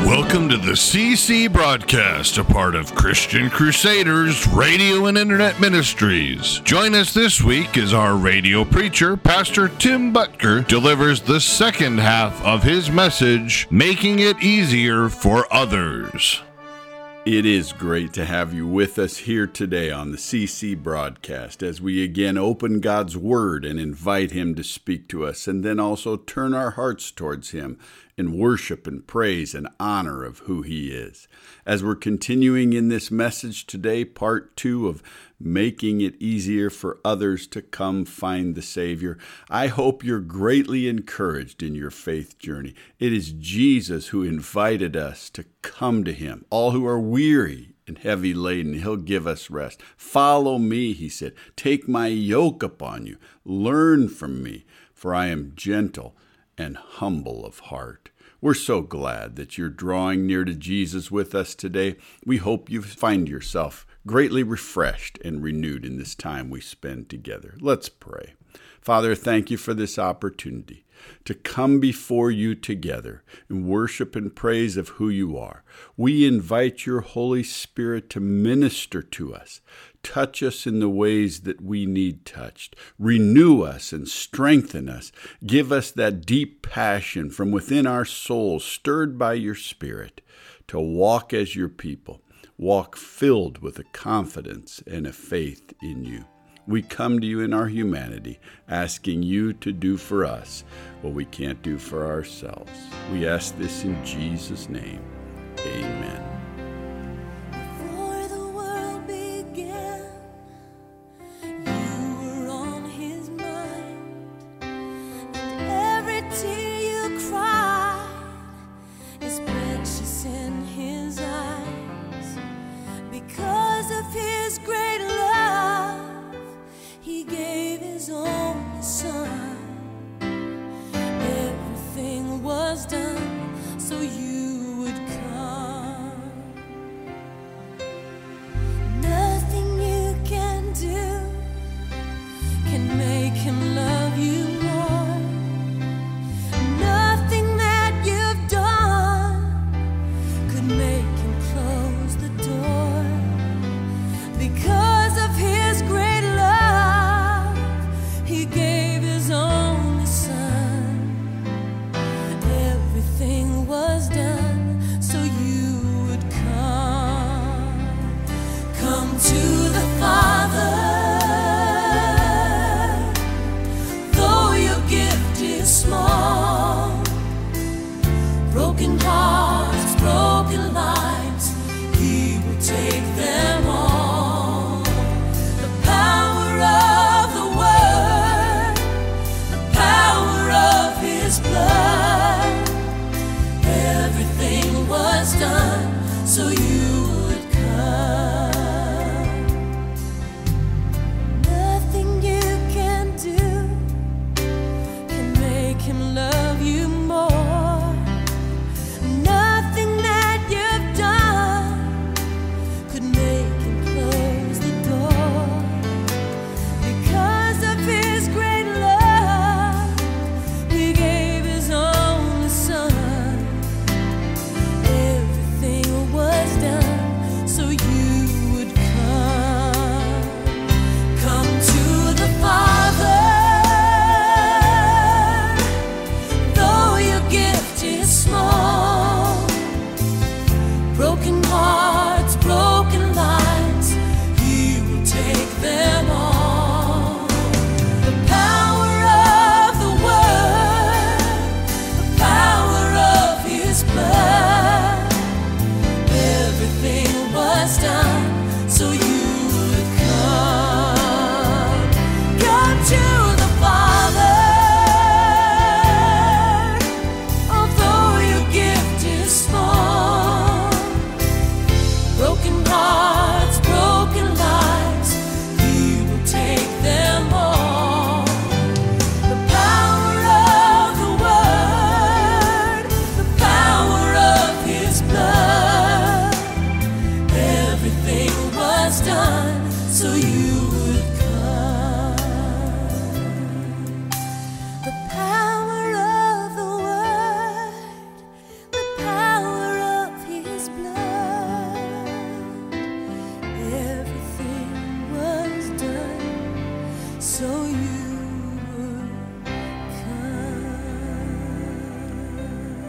Welcome to the CC Broadcast, a part of Christian Crusaders Radio and Internet Ministries. Join us this week as our radio preacher, Pastor Tim Butker, delivers the second half of his message, Making It Easier for Others. It is great to have you with us here today on the CC Broadcast as we again open God's Word and invite Him to speak to us, and then also turn our hearts towards Him in worship and praise and honor of who He is. As we're continuing in this message today, part 2 of Making It Easier for Others to Come Find the Savior, I hope you're greatly encouraged in your faith journey. It is Jesus who invited us to come to Him. All who are weary and heavy laden, He'll give us rest. Follow me, He said. Take my yoke upon you. Learn from me, for I am gentle and humble of heart. We're so glad that you're drawing near to Jesus with us today. We hope you find yourself greatly refreshed and renewed in this time we spend together. Let's pray. Father, thank you for this opportunity to come before you together in worship and praise of who you are. We invite your Holy Spirit to minister to us. Touch us in the ways that we need touched. Renew us and strengthen us. Give us that deep passion from within our souls, stirred by your Spirit, to walk as your people. Walk filled with a confidence and a faith in you. We come to you in our humanity, asking you to do for us what we can't do for ourselves. We ask this in Jesus' name. Amen. Before the world began, you were on His mind, and every tear you cried is precious in His eyes. Because of His great love, He gave His only Son. Everything was done so you would come. Nothing you can do can make Him love you more. Nothing that you've done could make Him close the door. Because of His great love, He gave His only Son. Everything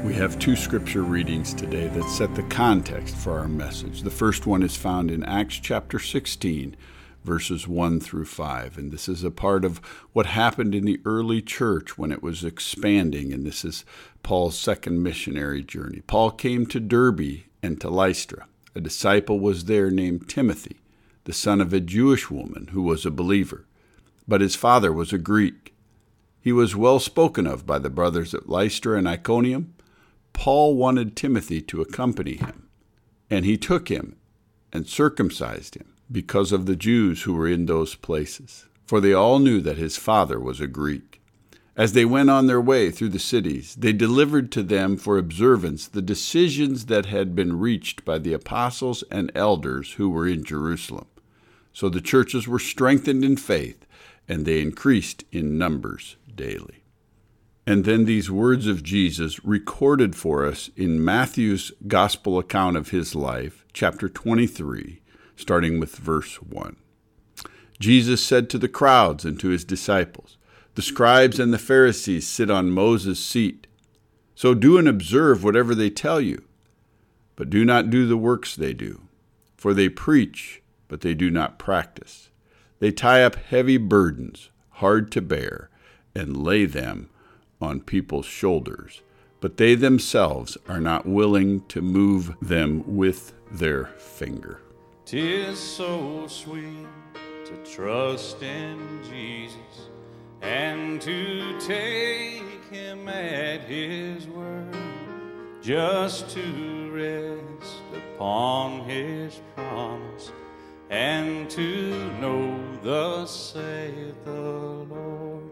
We have two scripture readings today that set the context for our message. The first one is found in Acts chapter 16, verses 1 through 5. And this is a part of what happened in the early church when it was expanding. And this is Paul's second missionary journey. Paul came to Derbe and to Lystra. A disciple was there named Timothy, the son of a Jewish woman who was a believer, but his father was a Greek. He was well spoken of by the brothers at Lystra and Iconium. Paul wanted Timothy to accompany him, and he took him and circumcised him because of the Jews who were in those places, for they all knew that his father was a Greek. As they went on their way through the cities, they delivered to them for observance the decisions that had been reached by the apostles and elders who were in Jerusalem. So the churches were strengthened in faith, and they increased in numbers daily. And then these words of Jesus recorded for us in Matthew's gospel account of his life, chapter 23, starting with verse 1. Jesus said to the crowds and to his disciples, "The scribes and the Pharisees sit on Moses' seat. So do and observe whatever they tell you, but do not do the works they do. For they preach, but they do not practice. They tie up heavy burdens, hard to bear, and lay them on people's shoulders, but they themselves are not willing to move them with their finger." 'Tis so sweet to trust in Jesus and to take him at his word, just to rest upon his promise and to know thus saith the Lord.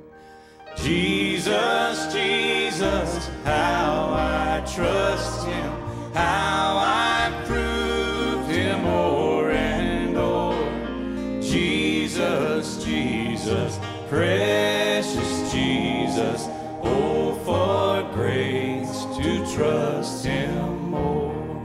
Jesus, Jesus, how I trust him, how I prove him o'er and o'er. Jesus, Jesus, precious Jesus, oh, for grace to trust him more.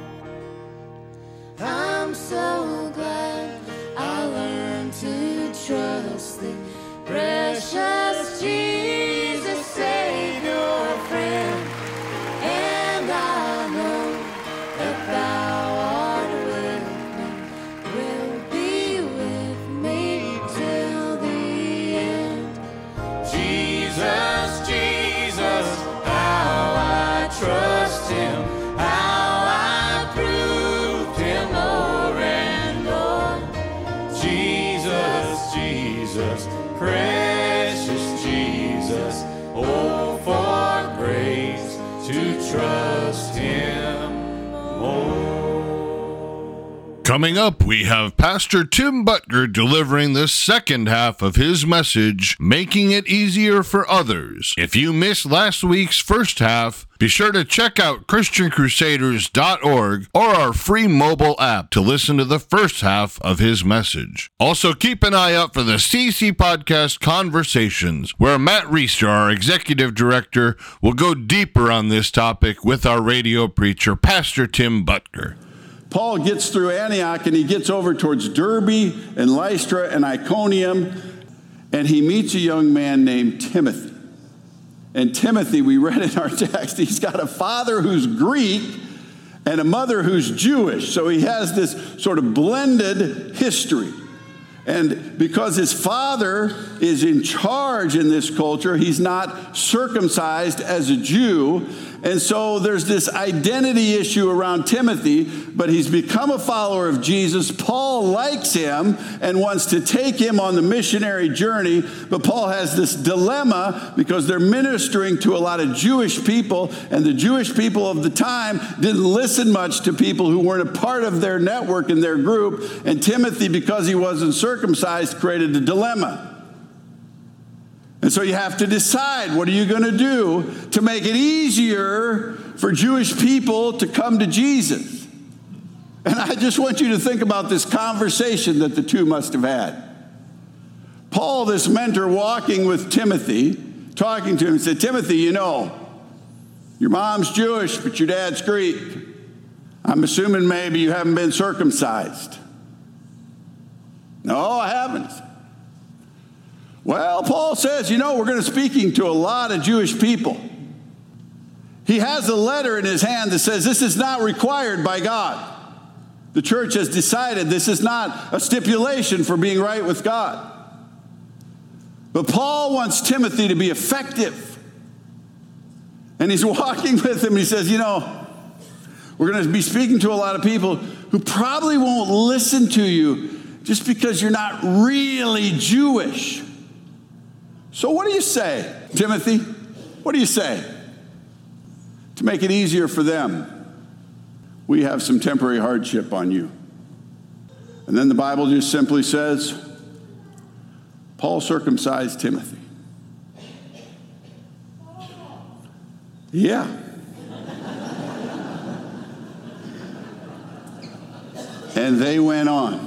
I'm so glad I learned to trust thee, precious Jesus, Savior, friend, and I know that thou art with me, will be with me till the end. Jesus, Jesus, how I trust him, how I proved him o'er and o'er. Jesus, Jesus, precious Jesus, oh, for grace to trust him more. Coming up, we have Pastor Tim Butker delivering the second half of his message, Making It Easier for Others. If you missed last week's first half, be sure to check out ChristianCrusaders.org or our free mobile app to listen to the first half of his message. Also, keep an eye out for the CC Podcast Conversations, where Matt Reister, our executive director, will go deeper on this topic with our radio preacher, Pastor Tim Butker. Paul gets through Antioch and he gets over towards Derbe and Lystra and Iconium, and he meets a young man named Timothy. And Timothy, we read in our text, he's got a father who's Greek and a mother who's Jewish. So he has this sort of blended history. And because his father is in charge in this culture, he's not circumcised as a Jew. And so there's this identity issue around Timothy, but he's become a follower of Jesus. Paul likes him and wants to take him on the missionary journey, but Paul has this dilemma because they're ministering to a lot of Jewish people, and the Jewish people of the time didn't listen much to people who weren't a part of their network and their group, and Timothy, because he wasn't circumcised, created a dilemma. And so you have to decide, what are you going to do to make it easier for Jewish people to come to Jesus? And I just want you to think about this conversation that the two must have had. Paul, this mentor, walking with Timothy, talking to him, said, "Timothy, you know, your mom's Jewish, but your dad's Greek. I'm assuming maybe you haven't been circumcised." "No, I haven't." "Well," Paul says, "you know, we're going to be speaking to a lot of Jewish people. He has a letter in his hand that says this is not required by God. The church has decided this is not a stipulation for being right with God. But Paul wants Timothy to be effective. And he's walking with him. He says, we're going to be speaking to a lot of people who probably won't listen to you just because you're not really Jewish. So what do you say, Timothy? What do you say? To make it easier for them, we have some temporary hardship on you. And then the Bible just simply says, Paul circumcised Timothy. Yeah. And they went on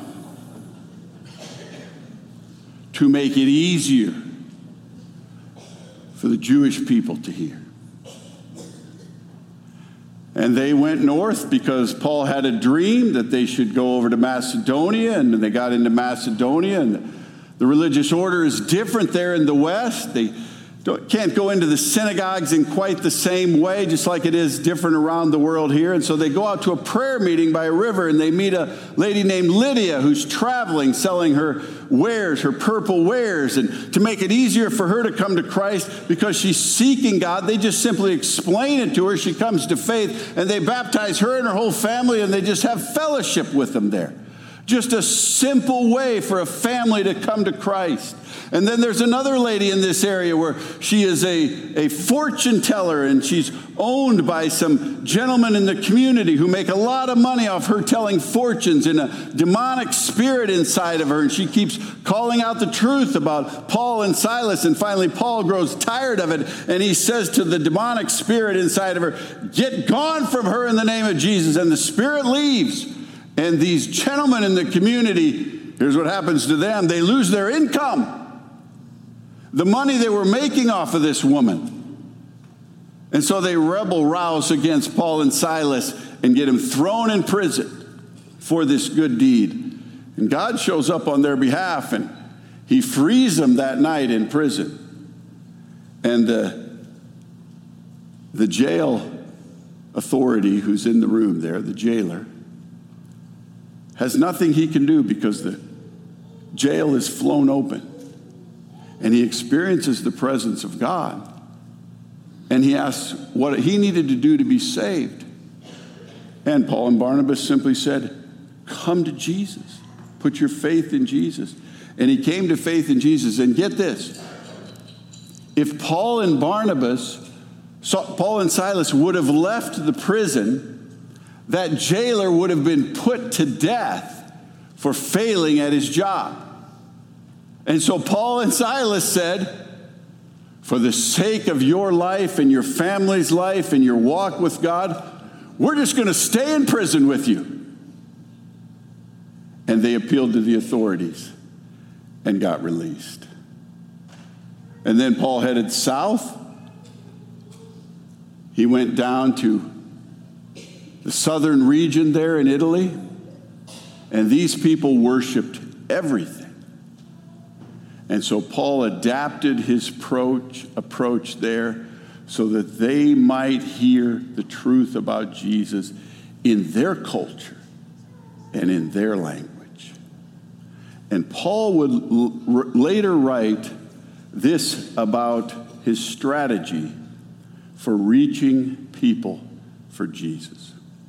to make it easier for the Jewish people to hear. And they went north because Paul had a dream that they should go over to Macedonia, and they got into Macedonia, and the religious order is different there in the West. They can't go into the synagogues in quite the same way, just like it is different around the world here. And so they go out to a prayer meeting by a river, and they meet a lady named Lydia who's traveling, selling her wares, her purple wares. And to make it easier for her to come to Christ, because she's seeking God, they just simply explain it to her. She comes to faith, and they baptize her and her whole family, and they just have fellowship with them there. Just a simple way for a family to come to Christ. And then there's another lady in this area where she is a fortune teller, and she's owned by some gentlemen in the community who make a lot of money off her telling fortunes, and a demonic spirit inside of her. And she keeps calling out the truth about Paul and Silas. And finally, Paul grows tired of it, and he says to the demonic spirit inside of her, "Get gone from her in the name of Jesus." And the spirit leaves. And these gentlemen in the community, here's what happens to them. They lose their income. The money they were making off of this woman. And so they rebel rouse against Paul and Silas and get them thrown in prison for this good deed. And God shows up on their behalf, and he frees them that night in prison. And the jail authority who's in the room there, the jailer, has nothing he can do because the jail is flown open. And he experiences the presence of God. And he asks what he needed to do to be saved. And Paul and Barnabas simply said, "Come to Jesus. Put your faith in Jesus." And he came to faith in Jesus. And get this. If Paul and Silas would have left the prison, that jailer would have been put to death for failing at his job. And so Paul and Silas said, for the sake of your life and your family's life and your walk with God, we're just going to stay in prison with you. And they appealed to the authorities and got released. And then Paul headed south. He went down to the southern region there in Italy, and these people worshiped everything. And so Paul adapted his approach there so that they might hear the truth about Jesus in their culture and in their language. And Paul would later write this about his strategy for reaching people for Jesus.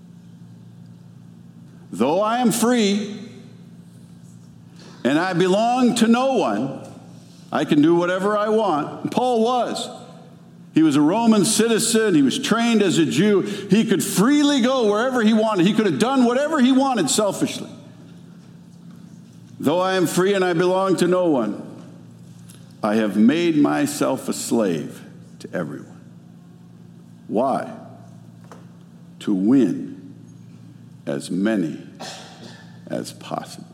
Though I am free and I belong to no one, I can do whatever I want. Paul was. He was a Roman citizen. He was trained as a Jew. He could freely go wherever he wanted. He could have done whatever he wanted selfishly. Though I am free and I belong to no one, I have made myself a slave to everyone. Why? To win as many as possible.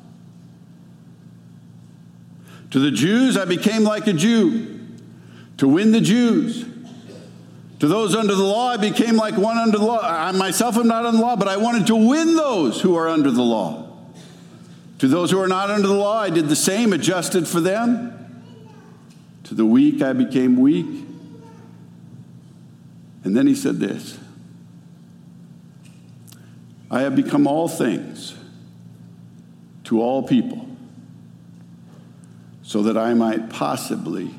To the Jews, I became like a Jew to win the Jews. To those under the law, I became like one under the law. I myself am not under the law, but I wanted to win those who are under the law. To those who are not under the law, I did the same, adjusted for them. To the weak, I became weak. And then he said this, I have become all things to all people so that I might possibly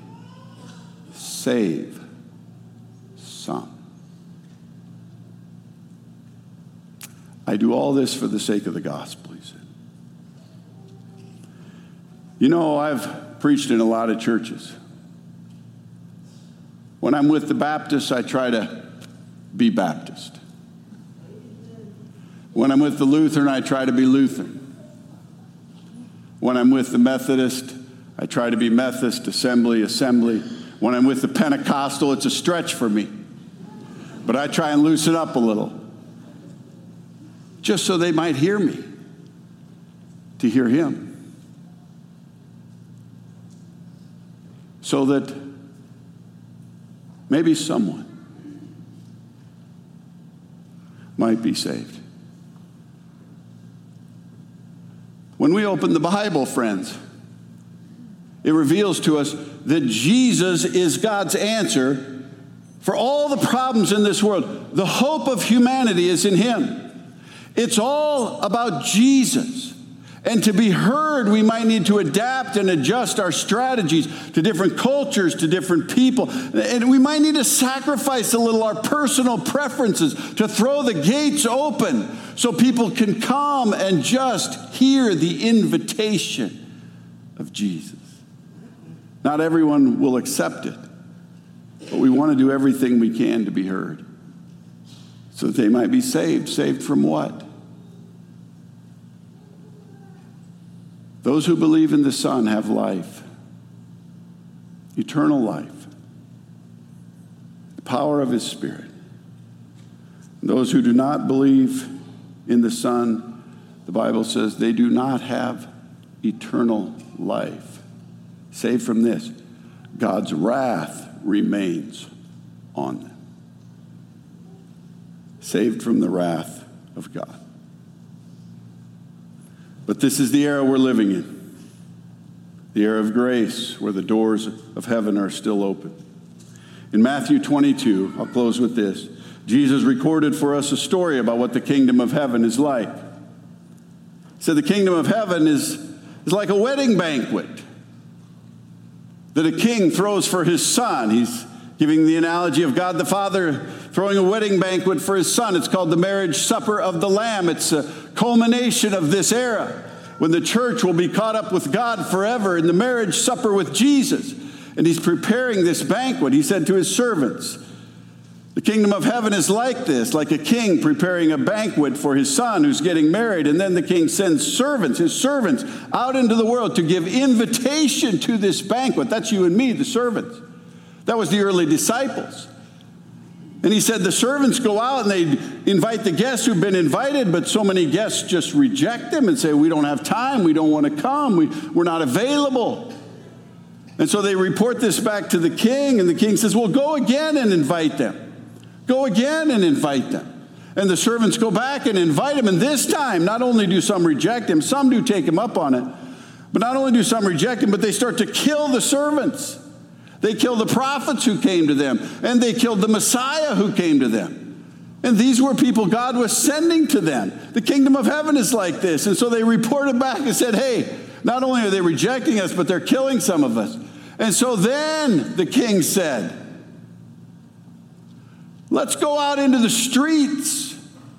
save some. I do all this for the sake of the gospel, he said. You know, I've preached in a lot of churches. When I'm with the Baptists, I try to be Baptist. When I'm with the Lutheran, I try to be Lutheran. When I'm with the Methodist, I try to be Methodist, Assembly. When I'm with the Pentecostal, it's a stretch for me. But I try and loosen up a little, just so they might hear me, to hear him. So that maybe someone might be saved. When we open the Bible, friends, it reveals to us that Jesus is God's answer for all the problems in this world. The hope of humanity is in him. It's all about Jesus. And to be heard, we might need to adapt and adjust our strategies to different cultures, to different people. And we might need to sacrifice a little our personal preferences to throw the gates open so people can come and just hear the invitation of Jesus. Not everyone will accept it, but we want to do everything we can to be heard so that they might be saved. Saved from what? Those who believe in the Son have life, eternal life, the power of his Spirit. Those who do not believe in the Son, the Bible says they do not have eternal life. Save from this, God's wrath remains on them. Saved from the wrath of God. But this is the era we're living in, the era of grace, where the doors of heaven are still open. In Matthew 22, I'll close with this, Jesus recorded for us a story about what the kingdom of heaven is like. He said the kingdom of heaven is like a wedding banquet that a king throws for his son. He's giving the analogy of God the Father throwing a wedding banquet for his son. It's called the marriage supper of the Lamb. It's a culmination of this era when the church will be caught up with God forever in the marriage supper with Jesus. And he's preparing this banquet. He said to his servants, the kingdom of heaven is like this, like a king preparing a banquet for his son who's getting married. And then the king sends his servants, out into the world to give invitation to this banquet. That's you and me, the servants. That was the early disciples. And he said the servants go out and they invite the guests who've been invited, but so many guests just reject them and say, we don't have time, we don't want to come, we're not available. And so they report this back to the king, and the king says, well, go again and invite them. Go again and invite them. And the servants go back and invite him, and this time, not only do some reject him, some do take him up on it, but not only do some reject him, but they start to kill the servants. They killed the prophets who came to them, and they killed the Messiah who came to them. And these were people God was sending to them. The kingdom of heaven is like this. And so they reported back and said, hey, not only are they rejecting us, but they're killing some of us. And so then the king said, let's go out into the streets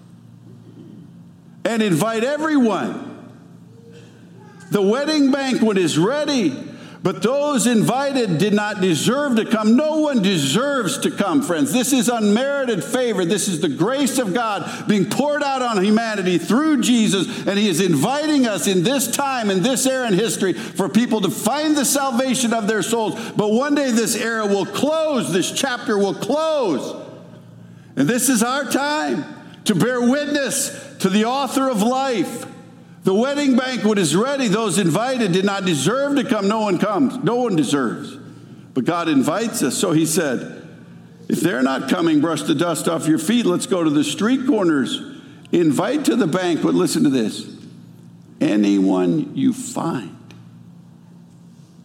and invite everyone. The wedding banquet is ready. But those invited did not deserve to come. No one deserves to come, friends. This is unmerited favor. This is the grace of God being poured out on humanity through Jesus. And he is inviting us in this time, in this era in history, for people to find the salvation of their souls. But one day this era will close. This chapter will close. And this is our time to bear witness to the author of life. The wedding banquet is ready. Those invited did not deserve to come. No one comes. No one deserves. But God invites us. So he said, if they're not coming, brush the dust off your feet. Let's go to the street corners. Invite to the banquet. Listen to this. Anyone you find.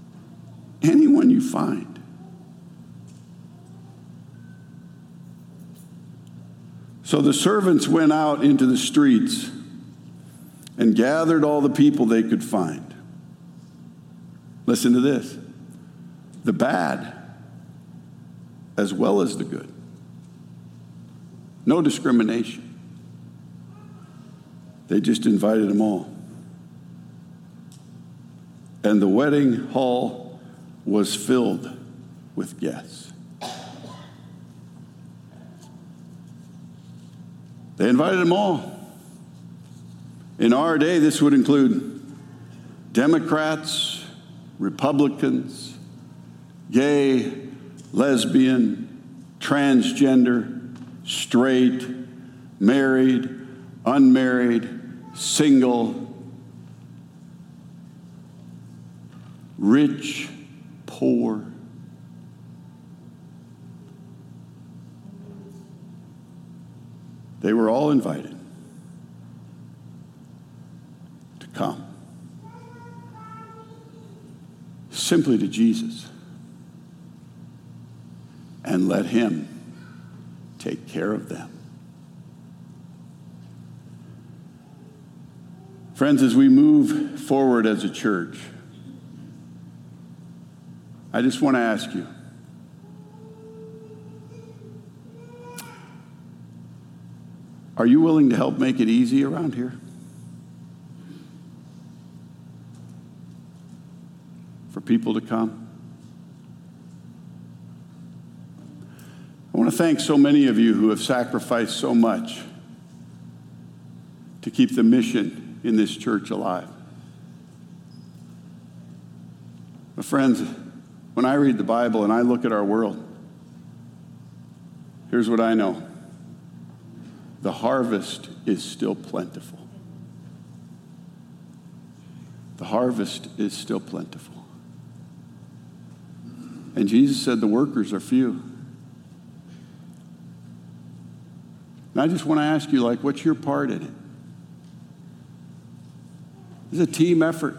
Anyone you find. So the servants went out into the streets and gathered all the people they could find. Listen to this. The bad as well as the good. No discrimination. They just invited them all. And the wedding hall was filled with guests. They invited them all. In our day, this would include Democrats, Republicans, gay, lesbian, transgender, straight, married, unmarried, single, rich, poor. They were all invited to come simply to Jesus and let him take care of them. Friends, as we move forward as a church, I just want to ask you, are you willing to help make it easy around here? For people to come? I want to thank so many of you who have sacrificed so much to keep the mission in this church alive. My friends, when I read the Bible and I look at our world, here's what I know. The harvest is still plentiful. The harvest is still plentiful. And Jesus said the workers are few. And I just want to ask you, what's your part in it? It's a team effort.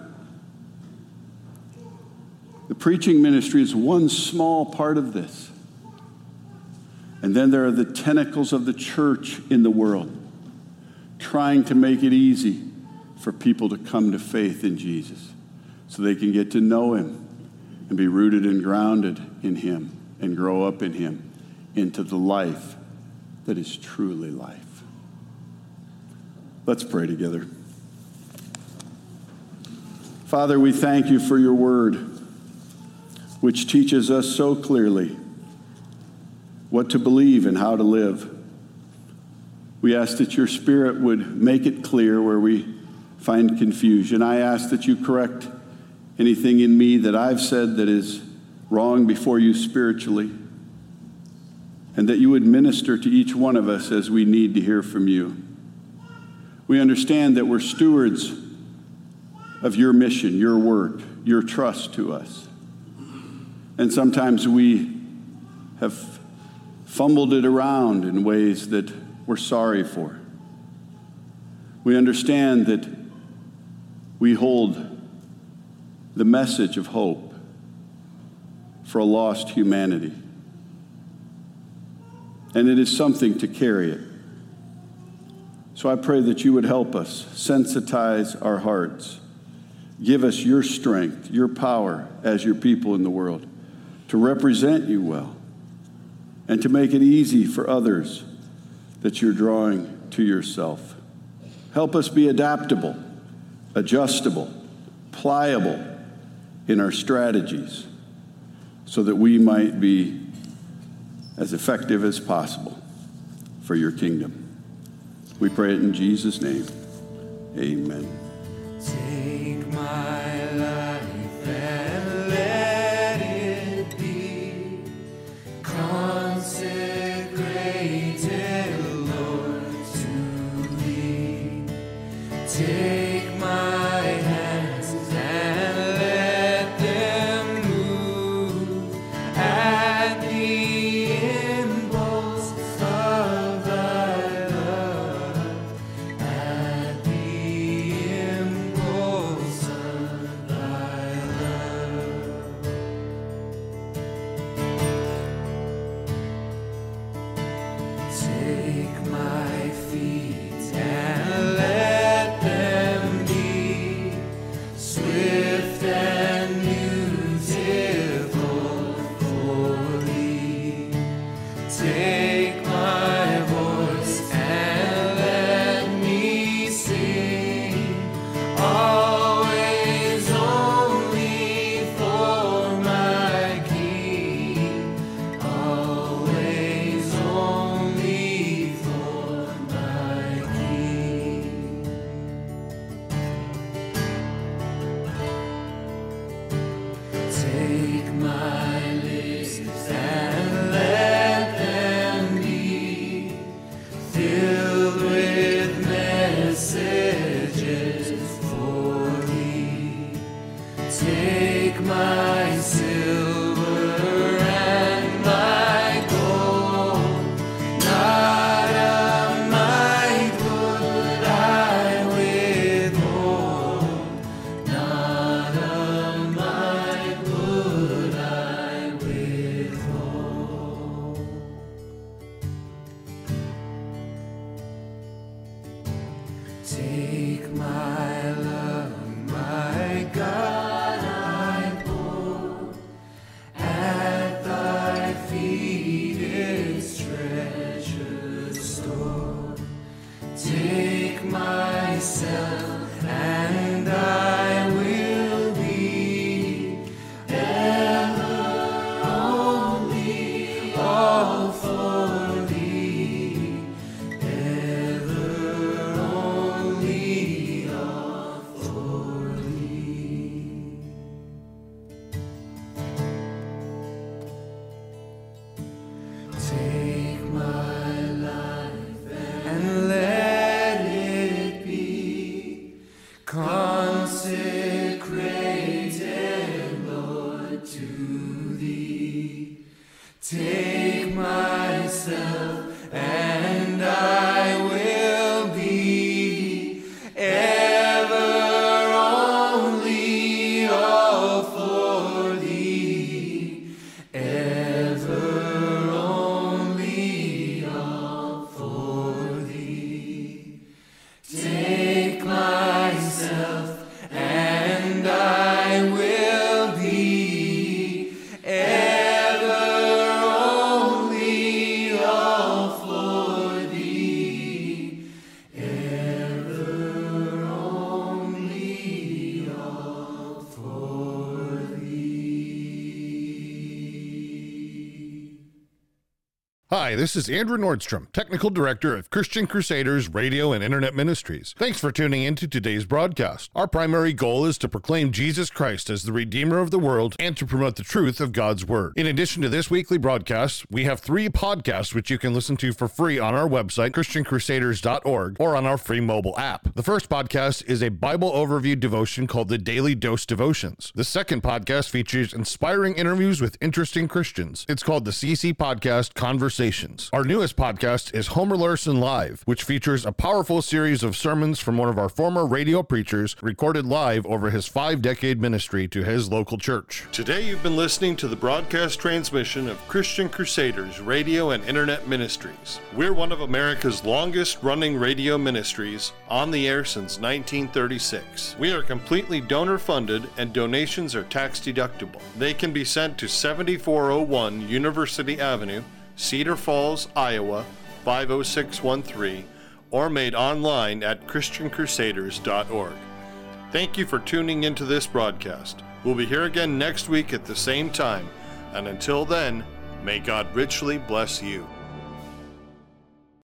The preaching ministry is one small part of this. And then there are the tentacles of the church in the world, trying to make it easy for people to come to faith in Jesus so they can get to know him and be rooted and grounded in him and grow up in him into the life that is truly life. Let's pray together. Father, we thank you for your word, which teaches us so clearly what to believe and how to live. We ask that your Spirit would make it clear where we find confusion. I ask that you correct anything in me that I've said that is wrong before you spiritually, and that you would minister to each one of us as we need to hear from you. We understand that we're stewards of your mission, your work, your trust to us. And sometimes we have fumbled it around in ways that we're sorry for. We understand that we hold the message of hope for a lost humanity. And it is something to carry it. So I pray that you would help us, sensitize our hearts, give us your strength, your power as your people in the world to represent you well and to make it easy for others that you're drawing to yourself. Help us be adaptable, adjustable, pliable in our strategies so that we might be as effective as possible for your kingdom. We pray it in Jesus' name. Amen. Take my life and let it be consecrated, Lord, to thee. Take my hands and let them move at the impulse of thy love, at the impulse of Take my feet and let them be swift and beautiful for thee. Take my voice and let me sing, always only for my King, always only for my King. Take my lips and let them be filled with messages for thee. Take my silver and my gold, not a mite would I withhold, not a mite would I withhold. Take my love, my God, I pour at thy feet its treasure store. Take myself and I will be ever only all for thee, ever only all for thee. Take my life and let it be consecrated, Lord, to thee. Take myself and I will be ever only all for thee, ever only all for thee. Take myself and I will be ever only all for thee, ever only all for thee. Hi, this is Andrew Nordstrom, Technical Director of Christian Crusaders Radio and Internet Ministries. Thanks for tuning into today's broadcast. Our primary goal is to proclaim Jesus Christ as the Redeemer of the world and to promote the truth of God's Word. In addition to this weekly broadcast, we have 3 podcasts which you can listen to for free on our website, ChristianCrusaders.org, or on our free mobile app. The first podcast is a Bible overview devotion called the Daily Dose Devotions. The second podcast features inspiring interviews with interesting Christians. It's called the CC Podcast Conversations. Our newest podcast is Homer Larson Live, which features a powerful series of sermons from one of our former radio preachers recorded live over his 5-decade ministry to his local church. Today you've been listening to the broadcast transmission of Christian Crusaders Radio and Internet Ministries. We're one of America's longest running radio ministries, on the air since 1936. We are completely donor funded and donations are tax deductible. They can be sent to 7401 University Avenue, Cedar Falls, Iowa, 50613, or made online at ChristianCrusaders.org. Thank you for tuning into this broadcast. We'll be here again next week at the same time, and until then, may God richly bless you.